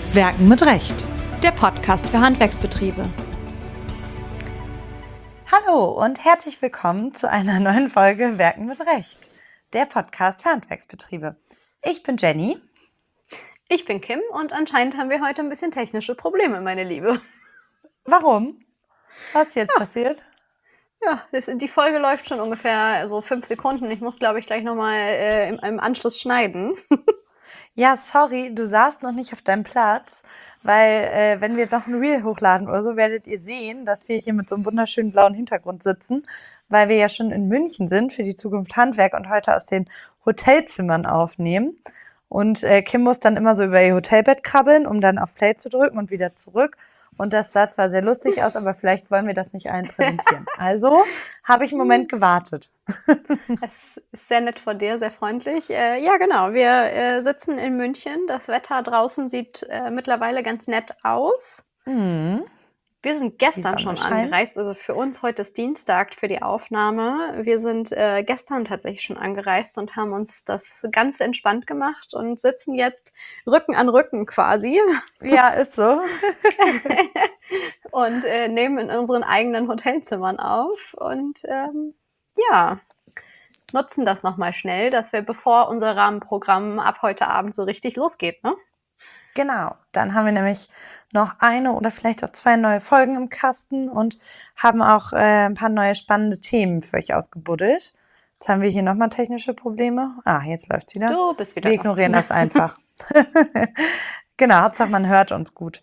Werken mit Recht. Der Podcast für Handwerksbetriebe. Hallo und herzlich willkommen zu einer neuen Folge Werken mit Recht. Der Podcast für Handwerksbetriebe. Ich bin Jenny. Ich bin Kim und anscheinend haben wir heute ein bisschen technische Probleme, meine Liebe. Warum? Was ist jetzt passiert? Ja, die Folge läuft schon ungefähr so 5 Sekunden. Ich muss, glaube ich, gleich nochmal im Anschluss schneiden. Ja, sorry, du saßt noch nicht auf deinem Platz, weil wenn wir noch ein Reel hochladen oder so, werdet ihr sehen, dass wir hier mit so einem wunderschönen blauen Hintergrund sitzen, weil wir ja schon in München sind für die Zukunft Handwerk und heute aus den Hotelzimmern aufnehmen. Und Kim muss dann immer so über ihr Hotelbett krabbeln, um dann auf Play zu drücken und wieder zurück. Und das sah zwar sehr lustig aus, aber vielleicht wollen wir das nicht allen präsentieren. Also habe ich einen Moment gewartet. Es ist sehr nett von dir, sehr freundlich. Ja, genau, wir sitzen in München. Das Wetter draußen sieht mittlerweile ganz nett aus. Mhm. Wir sind gestern Die Sonne schon scheint. angereist, also für uns heute ist Dienstag für die Aufnahme. Wir sind gestern tatsächlich schon angereist und haben uns das ganz entspannt gemacht und sitzen jetzt Rücken an Rücken quasi Ja, ist so. und nehmen in unseren eigenen Hotelzimmern auf und ja, nutzen das nochmal schnell, dass wir, bevor unser Rahmenprogramm ab heute Abend so richtig losgeht, ne? Genau, dann haben wir nämlich noch eine oder vielleicht auch 2 neue Folgen im Kasten und haben auch ein paar neue spannende Themen für euch ausgebuddelt. Jetzt haben wir hier nochmal technische Probleme. Ah, jetzt läuft's wieder. Du bist wieder Wir da. ignorieren das einfach. Genau, Hauptsache man hört uns gut.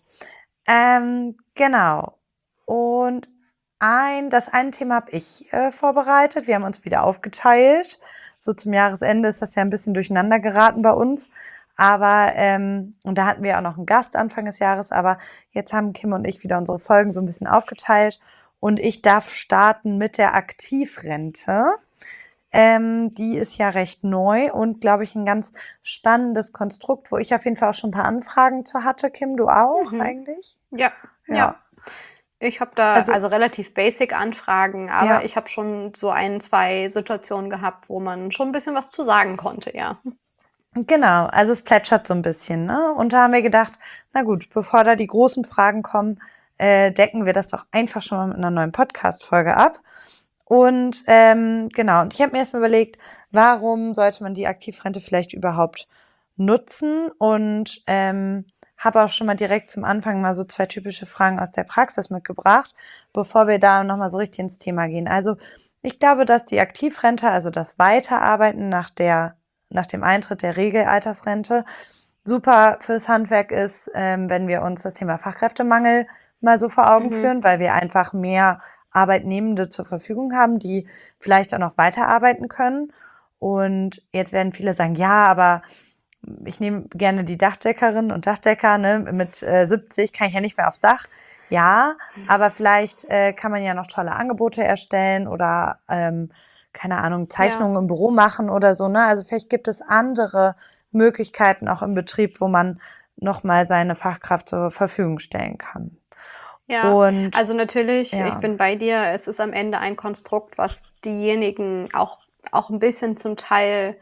Genau. Und das eine Thema habe ich vorbereitet. Wir haben uns wieder aufgeteilt. So zum Jahresende ist das ja ein bisschen durcheinander geraten bei uns. Aber, und da hatten wir auch noch einen Gast Anfang des Jahres, aber jetzt haben Kim und ich wieder unsere Folgen so ein bisschen aufgeteilt und ich darf starten mit der Aktivrente. Die ist ja recht neu und, glaube ich, ein ganz spannendes Konstrukt, wo ich auf jeden Fall auch schon ein paar Anfragen zu hatte. Kim, du auch eigentlich? Ja. Ich habe da also relativ basic Anfragen, aber Ja. ich habe schon so 1, 2 Situationen gehabt, wo man schon ein bisschen was zu sagen konnte, ja. Genau, also es plätschert so ein bisschen, ne? Und da haben wir gedacht, na gut, bevor da die großen Fragen kommen, decken wir das doch einfach schon mal mit einer neuen Podcast-Folge ab. Und genau, und ich habe mir erstmal überlegt, warum sollte man die Aktivrente vielleicht überhaupt nutzen? Und habe auch schon mal direkt zum Anfang mal so 2 typische Fragen aus der Praxis mitgebracht, bevor wir da nochmal so richtig ins Thema gehen. Also ich glaube, dass die Aktivrente, also das Weiterarbeiten nach dem Eintritt der Regelaltersrente, super fürs Handwerk ist, wenn wir uns das Thema Fachkräftemangel mal so vor Augen führen, weil wir einfach mehr Arbeitnehmende zur Verfügung haben, die vielleicht auch noch weiterarbeiten können. Und jetzt werden viele sagen, ja, aber ich nehme gerne die Dachdeckerinnen und Dachdecker, ne? Mit 70 kann ich ja nicht mehr aufs Dach. Ja, aber vielleicht kann man ja noch tolle Angebote erstellen oder keine Ahnung, Zeichnungen im Büro machen oder so, ne? Also vielleicht gibt es andere Möglichkeiten auch im Betrieb, wo man nochmal seine Fachkraft zur Verfügung stellen kann. Ja, Und also natürlich, ja. ich bin bei dir, es ist am Ende ein Konstrukt, was diejenigen auch ein bisschen zum Teil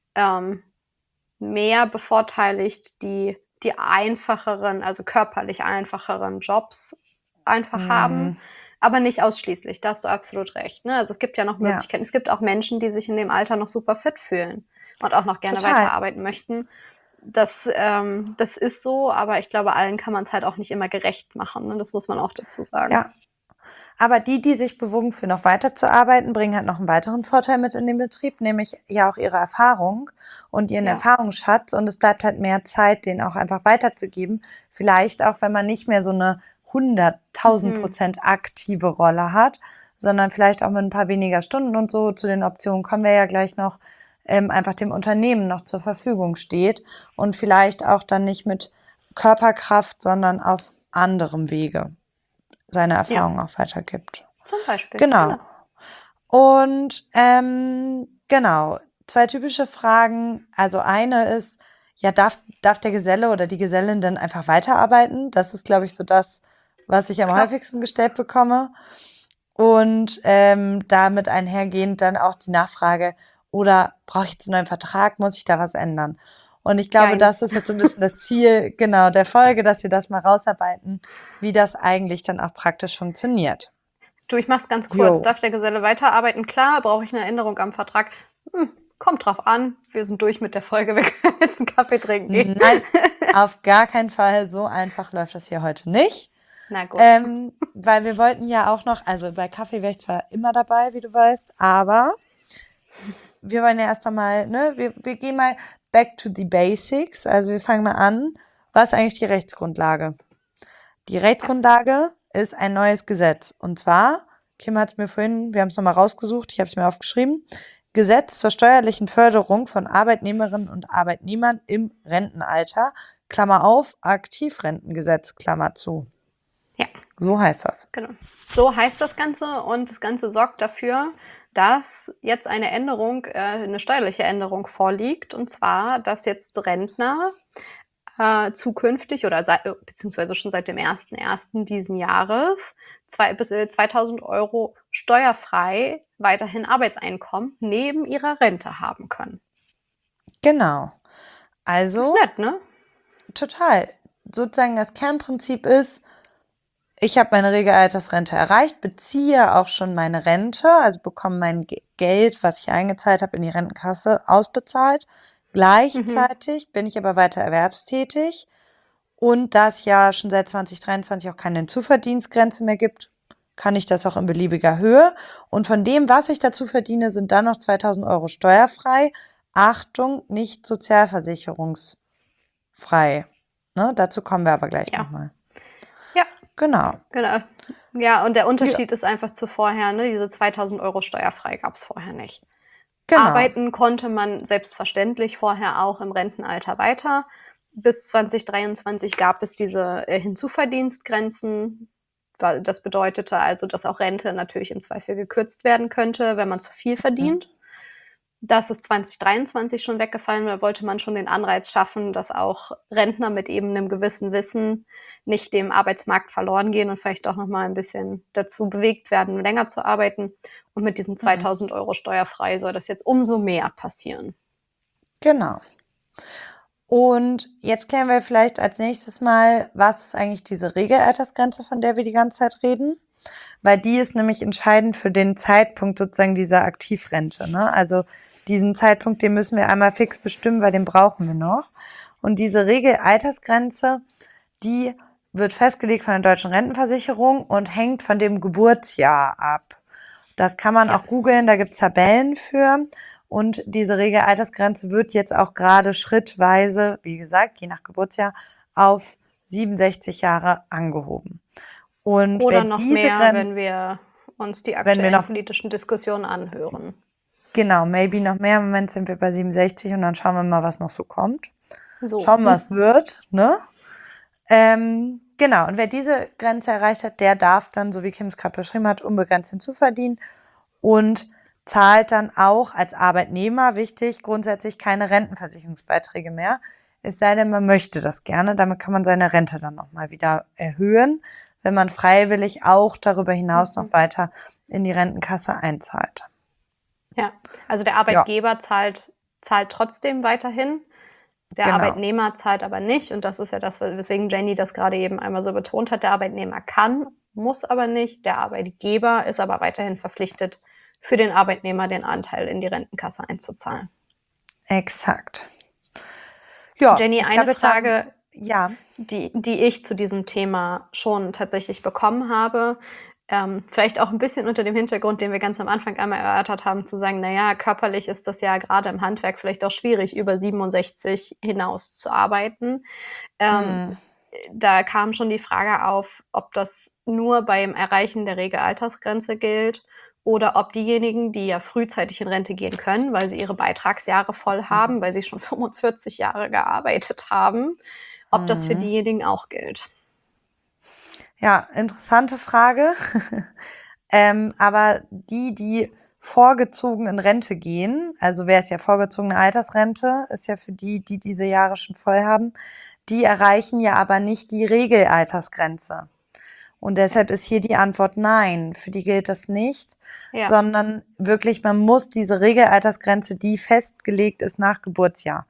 mehr bevorteiligt, die einfacheren, also körperlich einfacheren Jobs einfach haben, aber nicht ausschließlich, da hast du absolut recht, ne? Also es gibt ja noch Möglichkeiten. Es gibt auch Menschen, die sich in dem Alter noch super fit fühlen und auch noch gerne weiterarbeiten möchten. Das ist so, aber ich glaube, allen kann man es halt auch nicht immer gerecht machen, ne? Das muss man auch dazu sagen. Ja, aber die sich bewogen fühlen, noch weiterzuarbeiten, bringen halt noch einen weiteren Vorteil mit in den Betrieb, nämlich ja auch ihre Erfahrung und ihren Erfahrungsschatz. Und es bleibt halt mehr Zeit, den auch einfach weiterzugeben. Vielleicht auch, wenn man nicht mehr so eine 100.000% aktive Rolle hat, sondern vielleicht auch mit ein paar weniger Stunden und so. Zu den Optionen kommen wir ja gleich noch, einfach dem Unternehmen noch zur Verfügung steht und vielleicht auch dann nicht mit Körperkraft, sondern auf anderem Wege seine Erfahrungen auch weitergibt. Zum Beispiel. Genau. Und genau, 2 typische Fragen. Also eine ist, ja, darf der Geselle oder die Gesellin denn einfach weiterarbeiten? Das ist, glaube ich, so das, was ich am häufigsten gestellt bekomme. Und damit einhergehend dann auch die Nachfrage, oder brauche ich jetzt einen neuen Vertrag? Muss ich da was ändern? Und ich glaube, Jein. das ist jetzt so ein bisschen das Ziel, genau, der Folge, dass wir das mal rausarbeiten, wie das eigentlich dann auch praktisch funktioniert. Du, ich mach's ganz kurz. Jo. Darf der Geselle weiterarbeiten? Klar, brauche ich eine Änderung am Vertrag? Kommt drauf an. Wir sind durch mit der Folge. Wir können jetzt einen Kaffee trinken gehen. Nein, auf gar keinen Fall. So einfach läuft das hier heute nicht. Na gut. Weil wir wollten ja auch noch, also bei Kaffee wäre ich zwar immer dabei, wie du weißt, aber wir wollen ja erst einmal, ne, wir gehen mal back to the basics. Also wir fangen mal an. Was ist eigentlich die Rechtsgrundlage? Die Rechtsgrundlage ist ein neues Gesetz. Und zwar, Kim hat es mir vorhin, wir haben es nochmal rausgesucht, ich habe es mir aufgeschrieben, Gesetz zur steuerlichen Förderung von Arbeitnehmerinnen und Arbeitnehmern im Rentenalter, Klammer auf, Aktivrentengesetz, Klammer zu. Ja. So heißt das. Genau. So heißt das Ganze und das Ganze sorgt dafür, dass jetzt eine Änderung, eine steuerliche Änderung vorliegt, und zwar, dass jetzt Rentner zukünftig oder beziehungsweise schon seit dem 1.1. diesen Jahres bis 2.000 Euro steuerfrei weiterhin Arbeitseinkommen neben ihrer Rente haben können. Genau. Also, Ist nett, ne? total. Sozusagen das Kernprinzip ist, ich habe meine Regelaltersrente erreicht, beziehe auch schon meine Rente, also bekomme mein Geld, was ich eingezahlt habe, in die Rentenkasse ausbezahlt. Gleichzeitig bin ich aber weiter erwerbstätig. Und da es ja schon seit 2023 auch keine Zuverdienstgrenze mehr gibt, kann ich das auch in beliebiger Höhe. Und von dem, was ich dazu verdiene, sind dann noch 2.000 Euro steuerfrei. Achtung, nicht sozialversicherungsfrei. Ne, dazu kommen wir aber gleich nochmal. Ja. Genau. Ja, und der Unterschied ist einfach zu vorher, ne? Diese 2.000 Euro steuerfrei gab es vorher nicht. Genau. Arbeiten konnte man selbstverständlich vorher auch im Rentenalter weiter. Bis 2023 gab es diese Hinzuverdienstgrenzen. Das bedeutete also, dass auch Rente natürlich im Zweifel gekürzt werden könnte, wenn man zu viel verdient. Das ist 2023 schon weggefallen. Da wollte man schon den Anreiz schaffen, dass auch Rentner mit eben einem gewissen Wissen nicht dem Arbeitsmarkt verloren gehen und vielleicht auch noch mal ein bisschen dazu bewegt werden, länger zu arbeiten. Und mit diesen 2.000 Euro steuerfrei soll das jetzt umso mehr passieren. Genau. Und jetzt klären wir vielleicht als nächstes mal, was ist eigentlich diese Regelaltersgrenze, von der wir die ganze Zeit reden? Weil die ist nämlich entscheidend für den Zeitpunkt sozusagen dieser Aktivrente. Ne? Also diesen Zeitpunkt, den müssen wir einmal fix bestimmen, weil den brauchen wir noch. Und diese Regelaltersgrenze, die wird festgelegt von der Deutschen Rentenversicherung und hängt von dem Geburtsjahr ab. Das kann man auch googeln, da gibt es Tabellen für. Und diese Regelaltersgrenze wird jetzt auch gerade schrittweise, wie gesagt, je nach Geburtsjahr, auf 67 Jahre angehoben. Und oder noch mehr, wenn wir uns die aktuellen politischen Diskussionen anhören. Genau, maybe noch mehr. Im Moment sind wir bei 67 und dann schauen wir mal, was noch so kommt. So. Schauen wir, was wird, ne? Genau, und wer diese Grenze erreicht hat, der darf dann, so wie Kim es gerade beschrieben hat, unbegrenzt hinzuverdienen und zahlt dann auch als Arbeitnehmer, wichtig, grundsätzlich keine Rentenversicherungsbeiträge mehr. Es sei denn, man möchte das gerne. Damit kann man seine Rente dann nochmal wieder erhöhen, wenn man freiwillig auch darüber hinaus noch weiter in die Rentenkasse einzahlt. Ja, also der Arbeitgeber zahlt trotzdem weiterhin. Der Arbeitnehmer zahlt aber nicht. Und das ist ja das, weswegen Jenny das gerade eben einmal so betont hat. Der Arbeitnehmer kann, muss aber nicht. Der Arbeitgeber ist aber weiterhin verpflichtet, für den Arbeitnehmer den Anteil in die Rentenkasse einzuzahlen. Exakt. Ja, Jenny, eine Frage, die ich zu diesem Thema schon tatsächlich bekommen habe, vielleicht auch ein bisschen unter dem Hintergrund, den wir ganz am Anfang einmal erörtert haben, zu sagen, naja, körperlich ist das ja gerade im Handwerk vielleicht auch schwierig, über 67 hinaus zu arbeiten. Da kam schon die Frage auf, ob das nur beim Erreichen der Regelaltersgrenze gilt oder ob diejenigen, die ja frühzeitig in Rente gehen können, weil sie ihre Beitragsjahre voll haben, weil sie schon 45 Jahre gearbeitet haben, ob das für diejenigen auch gilt. Ja, interessante Frage. Aber die vorgezogen in Rente gehen, also wer ist ja vorgezogene Altersrente, ist ja für die diese Jahre schon voll haben, die erreichen ja aber nicht die Regelaltersgrenze. Und deshalb ist hier die Antwort nein, für die gilt das nicht, sondern wirklich, man muss diese Regelaltersgrenze, die festgelegt ist nach Geburtsjahr,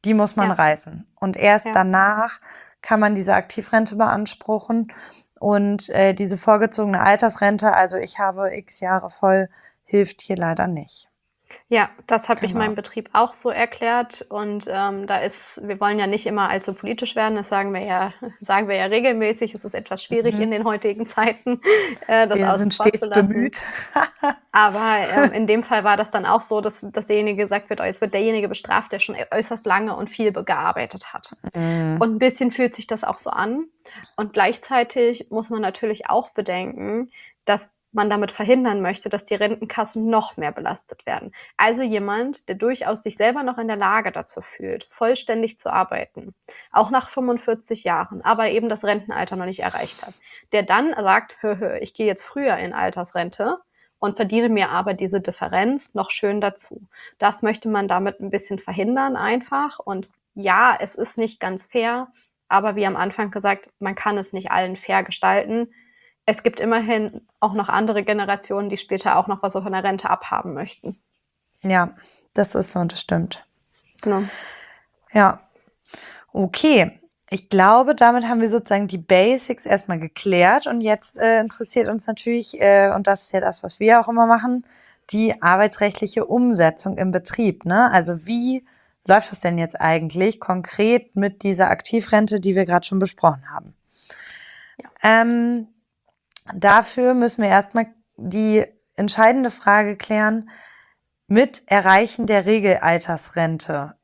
die muss man Ja. reißen. Und erst Ja. danach kann man diese Aktivrente beanspruchen. Und diese vorgezogene Altersrente, also ich habe x Jahre voll, hilft hier leider nicht. Ja, das habe ich Genau. meinem Betrieb auch so erklärt. Und wir wollen ja nicht immer allzu politisch werden, das sagen wir ja regelmäßig. Es ist etwas schwierig in den heutigen Zeiten, das Wir außen sind vor stets zu lassen. bemüht. Aber in dem Fall war das dann auch so, dass derjenige gesagt wird, jetzt wird derjenige bestraft, der schon äußerst lange und viel gearbeitet hat. Mhm. Und ein bisschen fühlt sich das auch so an. Und gleichzeitig muss man natürlich auch bedenken, dass man damit verhindern möchte, dass die Rentenkassen noch mehr belastet werden. Also jemand, der durchaus sich selber noch in der Lage dazu fühlt, vollständig zu arbeiten, auch nach 45 Jahren, aber eben das Rentenalter noch nicht erreicht hat, der dann sagt, ich gehe jetzt früher in Altersrente und verdiene mir aber diese Differenz noch schön dazu. Das möchte man damit ein bisschen verhindern einfach. Und ja, es ist nicht ganz fair, aber wie am Anfang gesagt, man kann es nicht allen fair gestalten. Es gibt immerhin auch noch andere Generationen, die später auch noch was von der Rente abhaben möchten. Ja, das ist so und das stimmt. Genau. Ja, okay. Ich glaube, damit haben wir sozusagen die Basics erstmal geklärt und jetzt interessiert uns natürlich, und das ist ja das, was wir auch immer machen, die arbeitsrechtliche Umsetzung im Betrieb, ne? Also wie läuft das denn jetzt eigentlich konkret mit dieser Aktivrente, die wir gerade schon besprochen haben? Ja. Dafür müssen wir erstmal die entscheidende Frage klären, mit Erreichen der Regelaltersgrenze,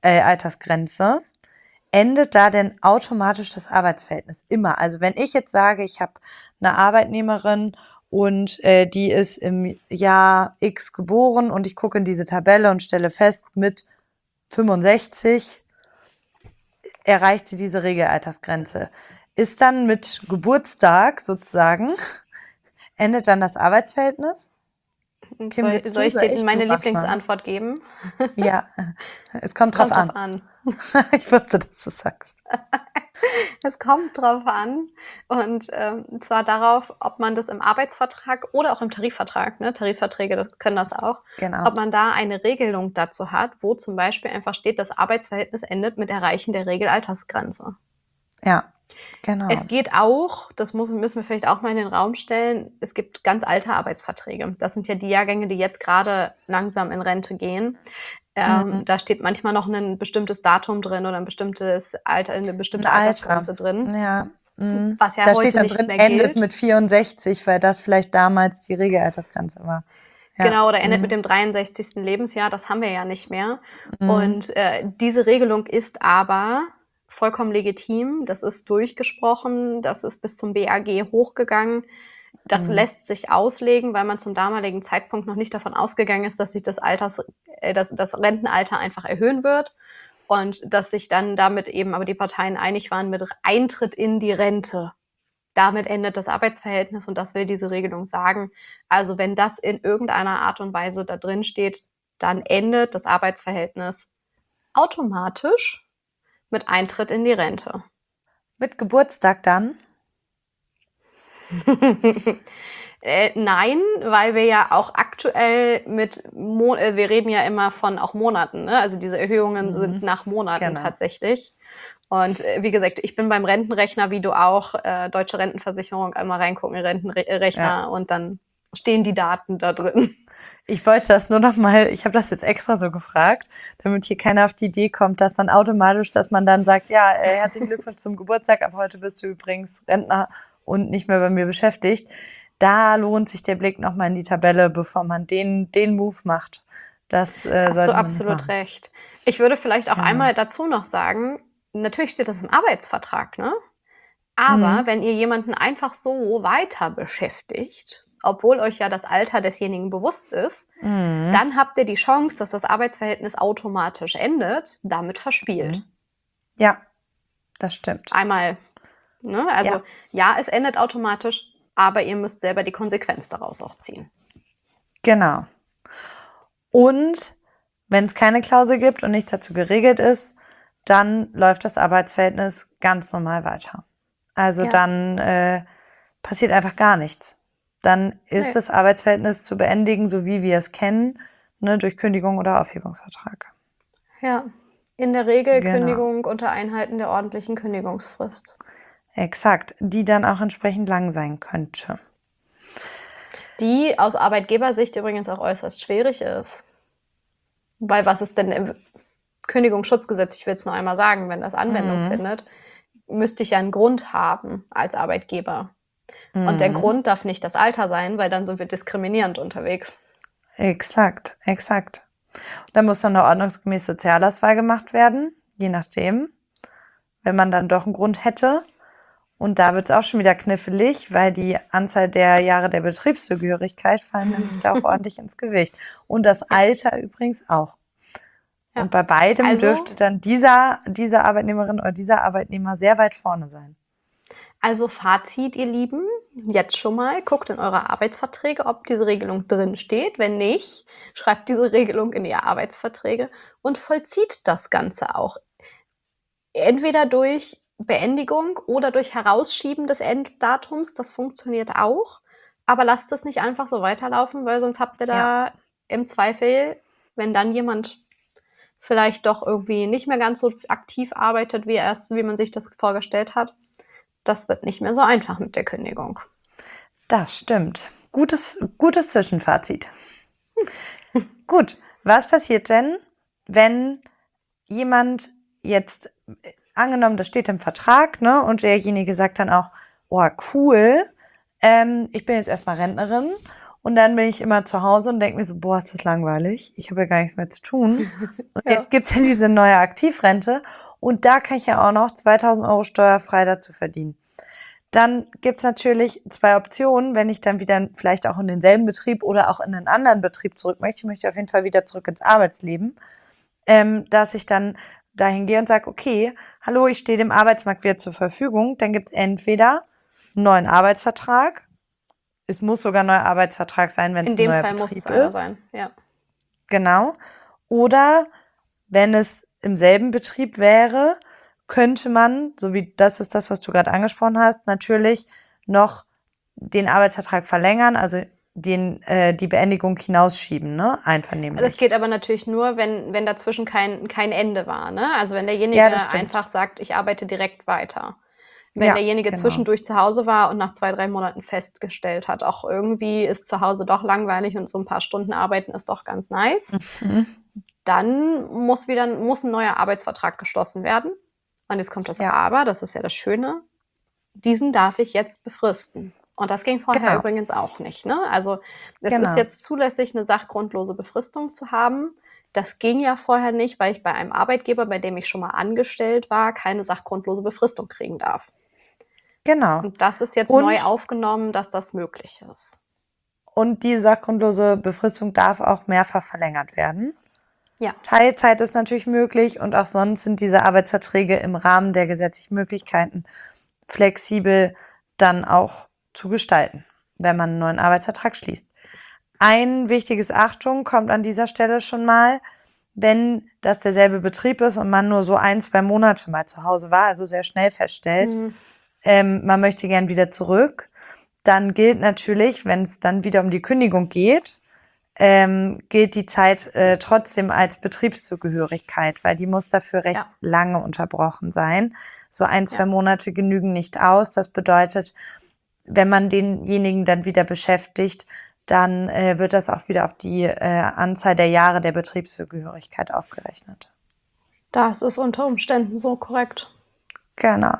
endet da denn automatisch das Arbeitsverhältnis? Immer. Also wenn ich jetzt sage, ich habe eine Arbeitnehmerin und die ist im Jahr X geboren und ich gucke in diese Tabelle und stelle fest, mit 65 erreicht sie diese Regelaltersgrenze. Ist dann mit Geburtstag sozusagen, endet dann das Arbeitsverhältnis? Kim, Soll ich dir meine Du machst mal. Lieblingsantwort geben? Ja, es kommt drauf an. Ich wusste, dass du sagst. Es kommt drauf an. Und zwar darauf, ob man das im Arbeitsvertrag oder auch im Tarifvertrag, ne, Tarifverträge können das auch, Genau. ob man da eine Regelung dazu hat, wo zum Beispiel einfach steht, das Arbeitsverhältnis endet mit Erreichen der Regelaltersgrenze. Ja, genau. Es geht auch, das müssen wir vielleicht auch mal in den Raum stellen, es gibt ganz alte Arbeitsverträge. Das sind ja die Jahrgänge, die jetzt gerade langsam in Rente gehen. Da steht manchmal noch ein bestimmtes Datum drin oder ein bestimmtes Alter, eine bestimmte Altersgrenze drin. Ja. Was ja da heute steht dann nicht drin, mehr endet gilt. mit 64, weil das vielleicht damals die Regelaltersgrenze war. Ja. Genau, oder endet mit dem 63. Lebensjahr, das haben wir ja nicht mehr. Und diese Regelung ist aber vollkommen legitim, das ist durchgesprochen, das ist bis zum BAG hochgegangen. Das lässt sich auslegen, weil man zum damaligen Zeitpunkt noch nicht davon ausgegangen ist, dass sich das Rentenalter einfach erhöhen wird und dass sich dann damit eben aber die Parteien einig waren mit Eintritt in die Rente. Damit endet das Arbeitsverhältnis und das will diese Regelung sagen. Also wenn das in irgendeiner Art und Weise da drin steht, dann endet das Arbeitsverhältnis automatisch mit Eintritt in die Rente. Mit Geburtstag dann? Nein, weil wir ja auch aktuell wir reden ja immer von auch Monaten, ne? Also diese Erhöhungen sind nach Monaten tatsächlich. Und wie gesagt, ich bin beim Rentenrechner, wie du auch, Deutsche Rentenversicherung, einmal reingucken, Rentenrechner und dann stehen die Daten da drin. Ich wollte das nur noch mal, ich habe das jetzt extra so gefragt, damit hier keiner auf die Idee kommt, dass dann automatisch, dass man dann sagt, ja, herzlichen Glückwunsch zum Geburtstag, ab heute bist du übrigens Rentner und nicht mehr bei mir beschäftigt. Da lohnt sich der Blick nochmal in die Tabelle, bevor man den Move macht. Das hast du absolut recht. Ich würde vielleicht auch einmal dazu noch sagen, natürlich steht das im Arbeitsvertrag, ne? Aber wenn ihr jemanden einfach so weiter beschäftigt, obwohl euch ja das Alter desjenigen bewusst ist, dann habt ihr die Chance, dass das Arbeitsverhältnis automatisch endet, damit verspielt. Ja, das stimmt. Einmal, ne? Also ja, es endet automatisch, aber ihr müsst selber die Konsequenz daraus auch ziehen. Genau. Und wenn es keine Klausel gibt und nichts dazu geregelt ist, dann läuft das Arbeitsverhältnis ganz normal weiter. Also dann passiert einfach gar nichts. Dann ist das Arbeitsverhältnis zu beendigen, so wie wir es kennen, ne, durch Kündigung oder Aufhebungsvertrag. Ja, In der Regel Genau. Kündigung unter Einhalten der ordentlichen Kündigungsfrist. Exakt, die dann auch entsprechend lang sein könnte. Die aus Arbeitgebersicht übrigens auch äußerst schwierig ist. Weil was ist denn im Kündigungsschutzgesetz, ich will es nur einmal sagen, wenn das Anwendung findet, müsste ich ja einen Grund haben als Arbeitgeber. Und der Grund darf nicht das Alter sein, weil dann sind wir diskriminierend unterwegs. Exakt. Dann muss dann eine ordnungsgemäß Sozialauswahl gemacht werden, je nachdem, wenn man dann doch einen Grund hätte. Und da wird es auch schon wieder knifflig, weil die Anzahl der Jahre der Betriebszugehörigkeit fallen nämlich da auch ordentlich ins Gewicht. Und das Alter übrigens auch. Ja. Und bei beidem Also- dürfte dann diese Arbeitnehmerin oder dieser Arbeitnehmer sehr weit vorne sein. Also Fazit, ihr Lieben, jetzt schon mal, guckt in eure Arbeitsverträge, ob diese Regelung drin steht. Wenn nicht, schreibt diese Regelung in die Arbeitsverträge und vollzieht das Ganze auch. Entweder durch Beendigung oder durch Herausschieben des Enddatums, das funktioniert auch. Aber lasst es nicht einfach so weiterlaufen, weil sonst habt ihr da im Zweifel, wenn dann jemand vielleicht doch irgendwie nicht mehr ganz so aktiv arbeitet, wie man sich das vorgestellt hat, das wird nicht mehr so einfach mit der Kündigung. Das stimmt. Gutes Zwischenfazit. Gut, was passiert denn, wenn jemand jetzt, angenommen, das steht im Vertrag, ne, und derjenige sagt dann auch, oh, cool, ich bin jetzt erstmal Rentnerin und dann bin ich immer zu Hause und denke mir so, boah, ist das langweilig, ich habe ja gar nichts mehr zu tun. Und Ja. jetzt gibt es ja diese neue Aktivrente und da kann ich ja auch noch 2.000 Euro steuerfrei dazu verdienen. Dann gibt es natürlich zwei Optionen, wenn ich dann wieder vielleicht auch in denselben Betrieb oder auch in einen anderen Betrieb zurück möchte. Ich möchte auf jeden Fall wieder zurück ins Arbeitsleben, dass ich dann dahin gehe und sage, okay, hallo, ich stehe dem Arbeitsmarkt wieder zur Verfügung. Dann gibt es entweder einen neuen Arbeitsvertrag. Es muss sogar ein neuer Arbeitsvertrag sein, wenn es In ein dem neuer Fall muss Betrieb es einer ist. sein, ja. Genau. Oder wenn es im selben Betrieb wäre, könnte man, so wie das ist das, was du gerade angesprochen hast, natürlich noch den Arbeitsvertrag verlängern, also die Beendigung hinausschieben, ne? Einvernehmlich. Das geht aber natürlich nur, wenn dazwischen kein Ende war, ne? Also wenn derjenige Ja, das stimmt. einfach sagt, ich arbeite direkt weiter. Wenn Ja, derjenige genau. zwischendurch zu Hause war und nach 2-3 Monaten festgestellt hat, auch irgendwie ist zu Hause doch langweilig und so ein paar Stunden arbeiten ist doch ganz nice, dann muss ein neuer Arbeitsvertrag geschlossen werden. Und jetzt kommt das Ja. Aber, das ist ja das Schöne, diesen darf ich jetzt befristen. Und das ging vorher Genau. übrigens auch nicht, ne? Also es Genau. ist jetzt zulässig, eine sachgrundlose Befristung zu haben. Das ging ja vorher nicht, weil ich bei einem Arbeitgeber, bei dem ich schon mal angestellt war, keine sachgrundlose Befristung kriegen darf. Genau. Und das ist jetzt Und- neu aufgenommen, dass das möglich ist. Und die sachgrundlose Befristung darf auch mehrfach verlängert werden. Ja. Teilzeit ist natürlich möglich und auch sonst sind diese Arbeitsverträge im Rahmen der gesetzlichen Möglichkeiten flexibel dann auch zu gestalten, wenn man einen neuen Arbeitsvertrag schließt. Ein wichtiges Achtung kommt an dieser Stelle schon mal, wenn das derselbe Betrieb ist und man nur so 1-2 Monate mal zu Hause war, also sehr schnell feststellt, man möchte gern wieder zurück, dann gilt natürlich, wenn es dann wieder um die Kündigung geht, gilt die Zeit trotzdem als Betriebszugehörigkeit, weil die muss dafür recht lange unterbrochen sein. So 1-2 Monate genügen nicht aus. Das bedeutet, wenn man denjenigen dann wieder beschäftigt, dann wird das auch wieder auf die Anzahl der Jahre der Betriebszugehörigkeit aufgerechnet. Das ist unter Umständen so korrekt. Genau.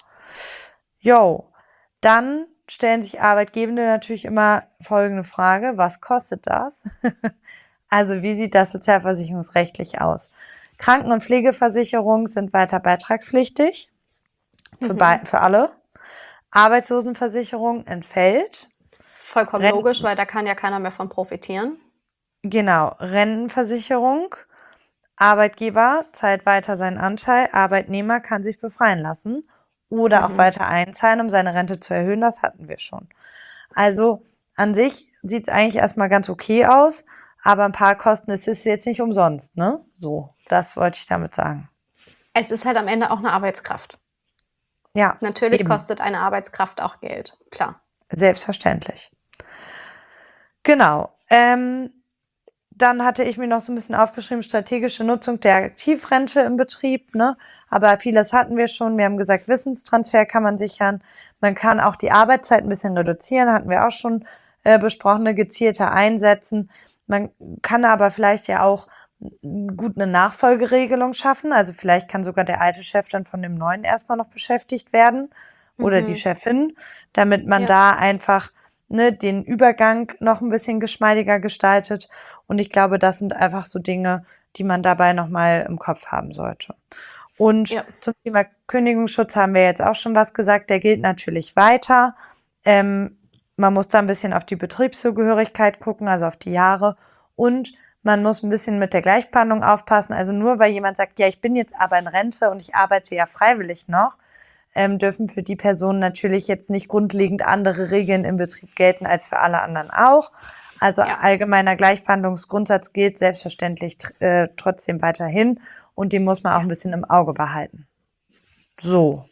Dann stellen sich Arbeitgebende natürlich immer folgende Frage: Was kostet das? Also wie sieht das sozialversicherungsrechtlich aus? Kranken- und Pflegeversicherung sind weiter beitragspflichtig für alle. Arbeitslosenversicherung entfällt. Vollkommen logisch, weil da kann ja keiner mehr von profitieren. Genau, Rentenversicherung. Arbeitgeber zahlt weiter seinen Anteil, Arbeitnehmer kann sich befreien lassen oder auch weiter einzahlen, um seine Rente zu erhöhen. Das hatten wir schon. Also an sich sieht es eigentlich erstmal ganz okay aus, aber ein paar Kosten ist es jetzt nicht umsonst, ne? So, das wollte ich damit sagen. Es ist halt am Ende auch eine Arbeitskraft. Ja, Natürlich eben. kostet eine Arbeitskraft auch Geld, klar. Selbstverständlich. Genau. dann hatte ich mir noch so ein bisschen aufgeschrieben, strategische Nutzung der Aktivrente im Betrieb, ne? Aber vieles hatten wir schon. Wir haben gesagt, Wissenstransfer kann man sichern. Man kann auch die Arbeitszeit ein bisschen reduzieren, hatten wir auch schon besprochen, gezielter einsetzen. Man kann aber vielleicht ja auch gut eine Nachfolgeregelung schaffen. Also vielleicht kann sogar der alte Chef dann von dem neuen erstmal noch beschäftigt werden oder die Chefin, damit man da einfach den Übergang noch ein bisschen geschmeidiger gestaltet. Und ich glaube, das sind einfach so Dinge, die man dabei nochmal im Kopf haben sollte. Und zum Thema Kündigungsschutz haben wir jetzt auch schon was gesagt. Der gilt natürlich weiter. Man muss da ein bisschen auf die Betriebszugehörigkeit gucken, also auf die Jahre. Und man muss ein bisschen mit der Gleichbehandlung aufpassen. Also nur weil jemand sagt, ja, ich bin jetzt aber in Rente und ich arbeite ja freiwillig noch, dürfen für die Personen natürlich jetzt nicht grundlegend andere Regeln im Betrieb gelten als für alle anderen auch. Also allgemeiner Gleichbehandlungsgrundsatz gilt selbstverständlich trotzdem weiterhin und den muss man auch ein bisschen im Auge behalten. So.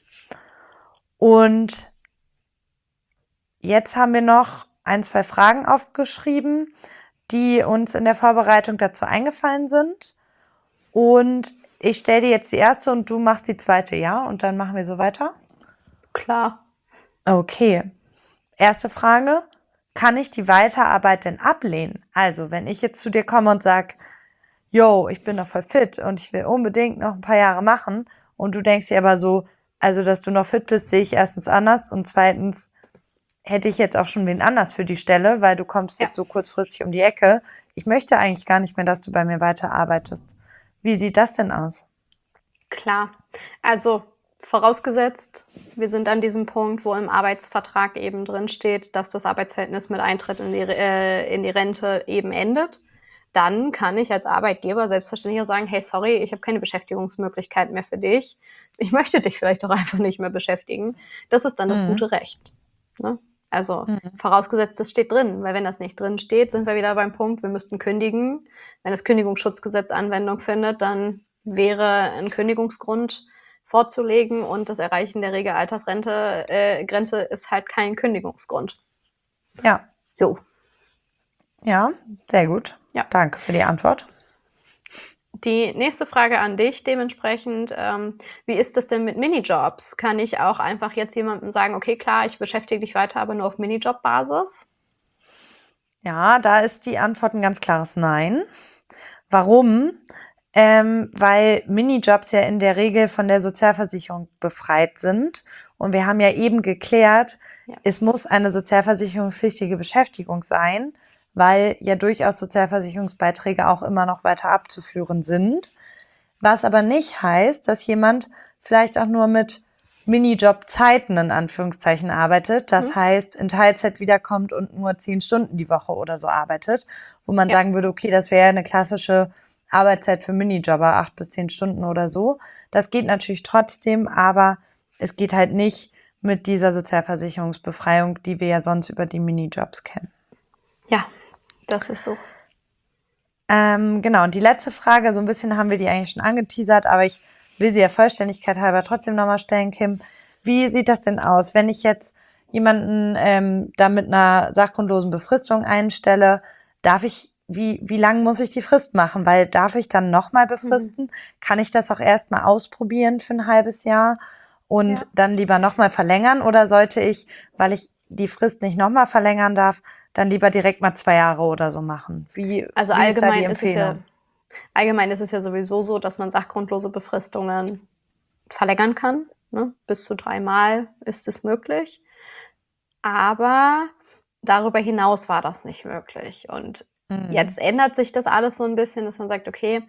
Und jetzt haben wir noch 1, 2 Fragen aufgeschrieben, die uns in der Vorbereitung dazu eingefallen sind. Und ich stelle dir jetzt die erste und du machst die zweite, ja? Und dann machen wir so weiter? Klar. Okay. Erste Frage. Kann ich die Weiterarbeit denn ablehnen? Also, wenn ich jetzt zu dir komme und sage, yo, ich bin noch voll fit und ich will unbedingt noch ein paar Jahre machen und du denkst dir aber so, also, dass du noch fit bist, sehe ich erstens anders und zweitens hätte ich jetzt auch schon wen anders für die Stelle, weil du kommst jetzt so kurzfristig um die Ecke. Ich möchte eigentlich gar nicht mehr, dass du bei mir weiterarbeitest. Wie sieht das denn aus? Klar. Also vorausgesetzt, wir sind an diesem Punkt, wo im Arbeitsvertrag eben drin steht, dass das Arbeitsverhältnis mit Eintritt in die Rente eben endet. Dann kann ich als Arbeitgeber selbstverständlich auch sagen, hey, sorry, ich habe keine Beschäftigungsmöglichkeit mehr für dich. Ich möchte dich vielleicht auch einfach nicht mehr beschäftigen. Das ist dann das gute Recht. Ne? Also vorausgesetzt, das steht drin, weil wenn das nicht drin steht, sind wir wieder beim Punkt, wir müssten kündigen. Wenn das Kündigungsschutzgesetz Anwendung findet, dann wäre ein Kündigungsgrund vorzulegen und das Erreichen der Regelaltersrente Grenze ist halt kein Kündigungsgrund. Ja. So. Ja, sehr gut. Ja. Danke für die Antwort. Die nächste Frage an dich dementsprechend, wie ist das denn mit Minijobs? Kann ich auch einfach jetzt jemandem sagen, okay, klar, ich beschäftige dich weiter, aber nur auf Minijob-Basis? Ja, da ist die Antwort ein ganz klares Nein. Warum? Weil Minijobs ja in der Regel von der Sozialversicherung befreit sind. Und wir haben ja eben geklärt, es muss eine sozialversicherungspflichtige Beschäftigung sein, weil ja durchaus Sozialversicherungsbeiträge auch immer noch weiter abzuführen sind. Was aber nicht heißt, dass jemand vielleicht auch nur mit Minijob-Zeiten in Anführungszeichen arbeitet. Das heißt, in Teilzeit wiederkommt und nur 10 Stunden die Woche oder so arbeitet, wo man sagen würde, okay, das wäre eine klassische Arbeitszeit für Minijobber, 8 bis 10 Stunden oder so. Das geht natürlich trotzdem, aber es geht halt nicht mit dieser Sozialversicherungsbefreiung, die wir ja sonst über die Minijobs kennen. Ja, das ist so. Genau, und die letzte Frage, so ein bisschen haben wir die eigentlich schon angeteasert, aber ich will sie ja Vollständigkeit halber trotzdem nochmal stellen, Kim. Wie sieht das denn aus, wenn ich jetzt jemanden da mit einer sachgrundlosen Befristung einstelle? Wie lang muss ich die Frist machen? Weil darf ich dann nochmal befristen? Kann ich das auch erstmal ausprobieren für ein halbes Jahr und dann lieber nochmal verlängern? Oder sollte ich, weil ich die Frist nicht nochmal verlängern darf, dann lieber direkt mal 2 Jahre oder so machen? Also wie ist da die allgemein Empfehlung? allgemein ist es ja sowieso so, dass man sachgrundlose Befristungen verlängern kann. Ne? Bis zu 3 Mal ist es möglich. Aber darüber hinaus war das nicht möglich. Und jetzt ändert sich das alles so ein bisschen, dass man sagt, okay,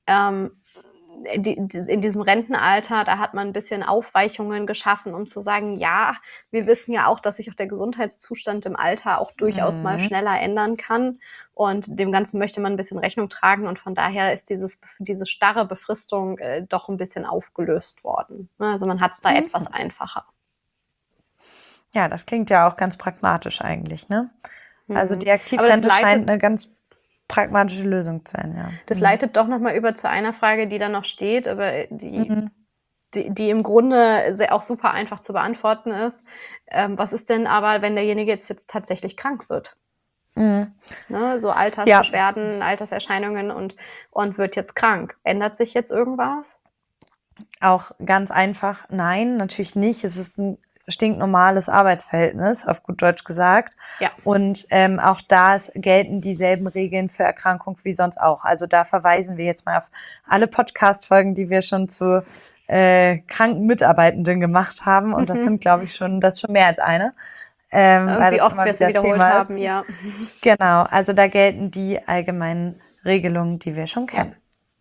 in diesem Rentenalter, da hat man ein bisschen Aufweichungen geschaffen, um zu sagen, ja, wir wissen ja auch, dass sich auch der Gesundheitszustand im Alter auch durchaus mal schneller ändern kann. Und dem Ganzen möchte man ein bisschen Rechnung tragen. Und von daher ist diese starre Befristung doch ein bisschen aufgelöst worden. Also man hat es da etwas einfacher. Ja, das klingt ja auch ganz pragmatisch eigentlich, ne? Also die Aber Aktivrente scheint eine ganz pragmatische Lösung zu sein, ja. Das leitet doch nochmal über zu einer Frage, die da noch steht, aber die im Grunde auch super einfach zu beantworten ist. Was ist denn aber, wenn derjenige jetzt tatsächlich krank wird? Ne, so Altersbeschwerden, Alterserscheinungen und wird jetzt krank. Ändert sich jetzt irgendwas? Auch ganz einfach, nein, natürlich nicht. Es ist ein stinknormales Arbeitsverhältnis, auf gut Deutsch gesagt. Ja. Und auch da gelten dieselben Regeln für Erkrankung wie sonst auch. Also da verweisen wir jetzt mal auf alle Podcast-Folgen, die wir schon zu kranken Mitarbeitenden gemacht haben. Und das sind, glaube ich, das ist schon mehr als eine. Wie oft wir es wiederholt haben, ja. Genau, also da gelten die allgemeinen Regelungen, die wir schon kennen.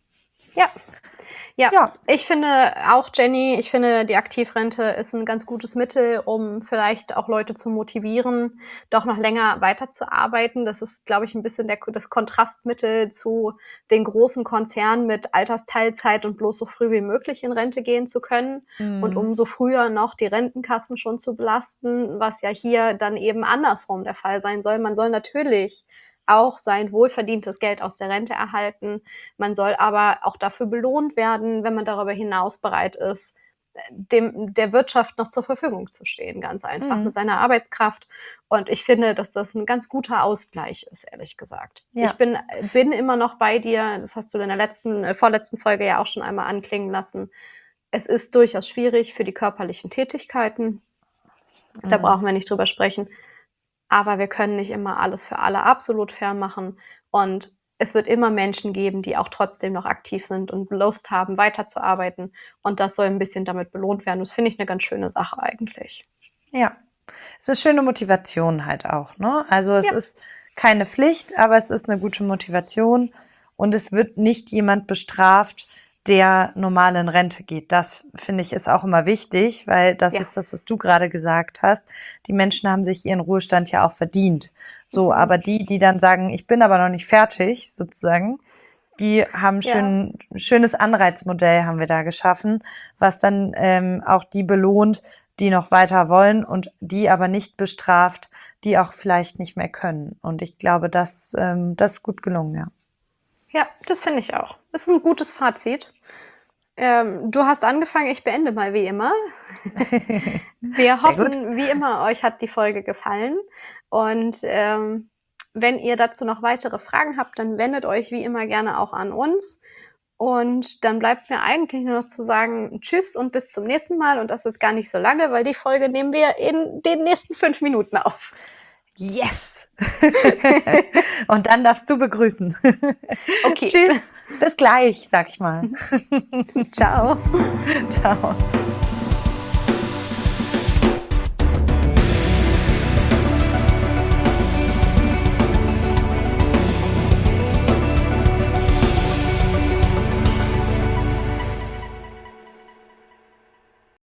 Ja, ich finde auch, Jenny, die Aktivrente ist ein ganz gutes Mittel, um vielleicht auch Leute zu motivieren, doch noch länger weiterzuarbeiten. Das ist, glaube ich, ein bisschen das Kontrastmittel zu den großen Konzernen mit Altersteilzeit und bloß so früh wie möglich in Rente gehen zu können und umso früher noch die Rentenkassen schon zu belasten, was ja hier dann eben andersrum der Fall sein soll. Man soll natürlich auch sein wohlverdientes Geld aus der Rente erhalten. Man soll aber auch dafür belohnt werden, wenn man darüber hinaus bereit ist, der Wirtschaft noch zur Verfügung zu stehen, ganz einfach mit seiner Arbeitskraft. Und ich finde, dass das ein ganz guter Ausgleich ist, ehrlich gesagt. Ja. Ich bin immer noch bei dir, das hast du in der vorletzten Folge ja auch schon einmal anklingen lassen. Es ist durchaus schwierig für die körperlichen Tätigkeiten. Da brauchen wir nicht drüber sprechen. Aber wir können nicht immer alles für alle absolut fair machen. Und es wird immer Menschen geben, die auch trotzdem noch aktiv sind und Lust haben, weiterzuarbeiten. Und das soll ein bisschen damit belohnt werden. Das finde ich eine ganz schöne Sache eigentlich. Ja, es ist eine schöne Motivation halt auch, ne? Also es ist keine Pflicht, aber es ist eine gute Motivation. Und es wird nicht jemand bestraft, der normal in Rente geht. Das, finde ich, ist auch immer wichtig, weil das ist das, was du gerade gesagt hast. Die Menschen haben sich ihren Ruhestand ja auch verdient. So, aber die dann sagen, ich bin aber noch nicht fertig, sozusagen, die haben ein schönes Anreizmodell haben wir da geschaffen, was dann auch die belohnt, die noch weiter wollen und die aber nicht bestraft, die auch vielleicht nicht mehr können. Und ich glaube, das ist gut gelungen, ja. Ja, das finde ich auch. Das ist ein gutes Fazit. Du hast angefangen, ich beende mal wie immer. Wir hoffen, wie immer, euch hat die Folge gefallen. Und wenn ihr dazu noch weitere Fragen habt, dann wendet euch wie immer gerne auch an uns. Und dann bleibt mir eigentlich nur noch zu sagen, tschüss und bis zum nächsten Mal. Und das ist gar nicht so lange, weil die Folge nehmen wir in den nächsten 5 Minuten auf. Yes! Und dann darfst du begrüßen. Okay. Tschüss, bis gleich, sag ich mal. Ciao. Ciao.